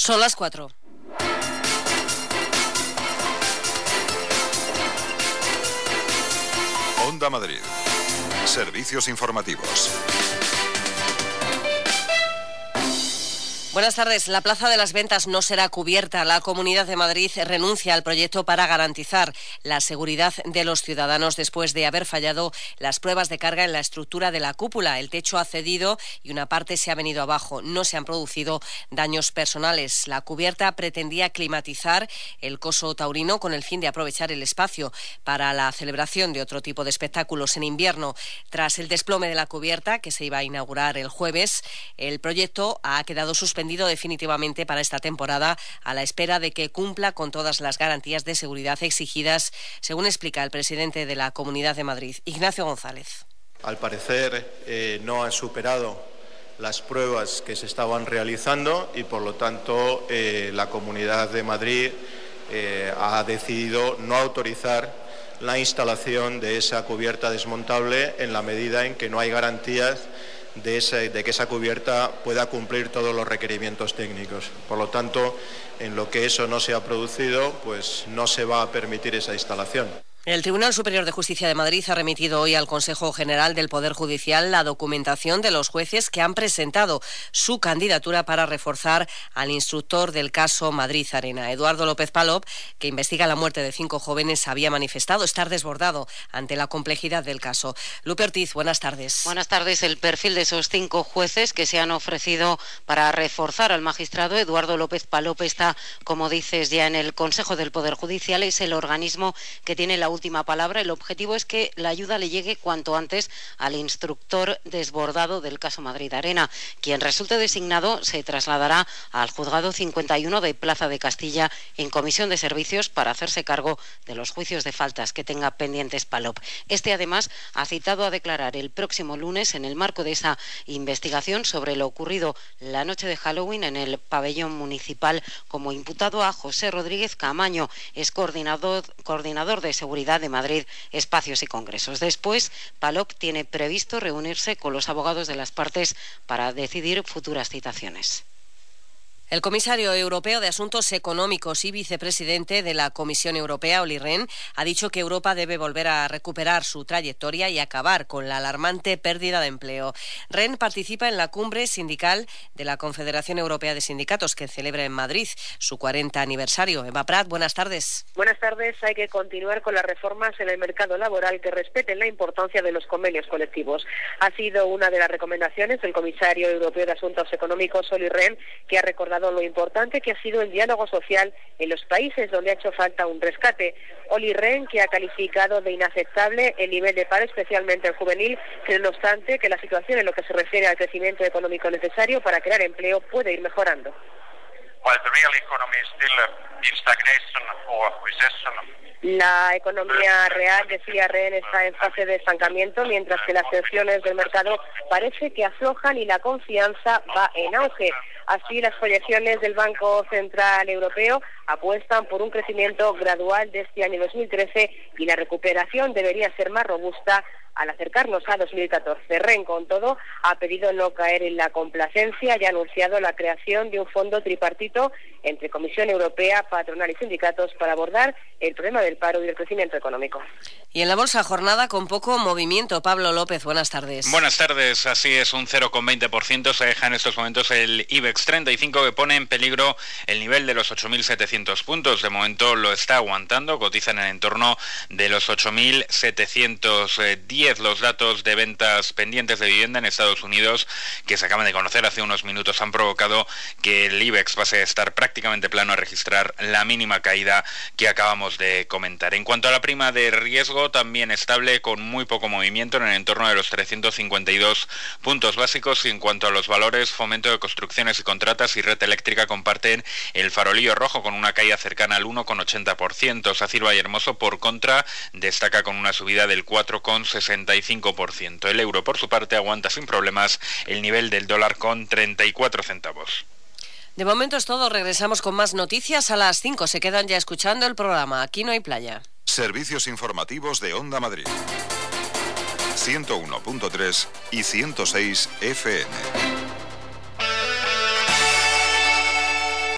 Son las 4. Onda Madrid. Servicios informativos. Buenas tardes. La Plaza de las Ventas no será cubierta. La Comunidad de Madrid renuncia al proyecto para garantizar la seguridad de los ciudadanos después de haber fallado las pruebas de carga en la estructura de la cúpula. El techo ha cedido y una parte se ha venido abajo. No se han producido daños personales. La cubierta pretendía climatizar el coso taurino con el fin de aprovechar el espacio para la celebración de otro tipo de espectáculos en invierno. Tras el desplome de la cubierta, que se iba a inaugurar el jueves, el proyecto ha quedado suspendido definitivamente para esta temporada a la espera de que cumpla con todas las garantías de seguridad exigidas, según explica el presidente de la Comunidad de Madrid, Ignacio González. Al parecer no han superado las pruebas que se estaban realizando y por lo tanto la Comunidad de Madrid ha decidido no autorizar la instalación de esa cubierta desmontable en la medida en que no hay garantías de que esa cubierta pueda cumplir todos los requerimientos técnicos. Por lo tanto, en lo que eso no se ha producido, pues no se va a permitir esa instalación. El Tribunal Superior de Justicia de Madrid ha remitido hoy al Consejo General del Poder Judicial la documentación de los jueces que han presentado su candidatura para reforzar al instructor del caso Madrid Arena. Eduardo López Palop, que investiga la muerte de 5 jóvenes, había manifestado estar desbordado ante la complejidad del caso. Lupe Ortiz, buenas tardes. Buenas tardes. El perfil de esos 5 jueces que se han ofrecido para reforzar al magistrado Eduardo López Palop está, como dices, ya en el Consejo del Poder Judicial. Es el organismo que tiene la última palabra. El objetivo es que la ayuda le llegue cuanto antes al instructor desbordado del caso Madrid Arena. Quien resulte designado se trasladará al Juzgado 51 de Plaza de Castilla en comisión de servicios para hacerse cargo de los juicios de faltas que tenga pendientes Palop. Este, además, ha citado a declarar el próximo lunes en el marco de esa investigación sobre lo ocurrido la noche de Halloween en el pabellón municipal como imputado a José Rodríguez Camaño. Es coordinador de seguridad de Madrid, Espacios y Congresos. Después, Palop tiene previsto reunirse con los abogados de las partes para decidir futuras citaciones. El comisario europeo de Asuntos Económicos y vicepresidente de la Comisión Europea, Olli Rehn, ha dicho que Europa debe volver a recuperar su trayectoria y acabar con la alarmante pérdida de empleo. Rehn participa en la cumbre sindical de la Confederación Europea de Sindicatos, que celebra en Madrid su 40 aniversario. Eva Prat, buenas tardes. Buenas tardes. Hay que continuar con las reformas en el mercado laboral que respeten la importancia de los convenios colectivos. Ha sido una de las recomendaciones del comisario europeo de Asuntos Económicos, Olli Rehn, que ha recordado lo importante que ha sido el diálogo social en los países donde ha hecho falta un rescate. Olli Rehn, que ha calificado de inaceptable el nivel de paro, especialmente el juvenil, cree no obstante que la situación en lo que se refiere al crecimiento económico necesario para crear empleo puede ir mejorando. La economía real, decía Rehn, está en fase de estancamiento, mientras que las tensiones del mercado parece que aflojan y la confianza va en auge. Así, las proyecciones del Banco Central Europeo apuestan por un crecimiento gradual de este año 2013 y la recuperación debería ser más robusta al acercarnos a 2014. Rehn, con todo, ha pedido no caer en la complacencia y ha anunciado la creación de un fondo tripartito entre Comisión Europea, patronal y sindicatos para abordar el problema del paro y del crecimiento económico. Y en la bolsa, jornada con poco movimiento. Pablo López, buenas tardes. Buenas tardes. Así es, un 0,20% se deja en estos momentos el IBEX 35, que pone en peligro el nivel de los 8.700 puntos. De momento lo está aguantando, cotizan en el entorno de los 8.710. Los datos de ventas pendientes de vivienda en Estados Unidos, que se acaban de conocer hace unos minutos, han provocado que el IBEX pase a estar prácticamente plano, a registrar la mínima caída que acabamos de comentar. En cuanto a la prima de riesgo, también estable, con muy poco movimiento en el entorno de los 352 puntos básicos. Y en cuanto a los valores, Fomento de Construcciones y Contratas y Red Eléctrica comparten el farolillo rojo con una caída cercana al 1,80%. Sacir Vallehermoso, por contra, destaca con una subida del 4,65%. El euro, por su parte, aguanta sin problemas el nivel del dólar con 34 centavos. De momento es todo. Regresamos con más noticias a las 5. Se quedan ya escuchando el programa Aquí no hay playa. Servicios informativos de Onda Madrid. 101.3 y 106 FM.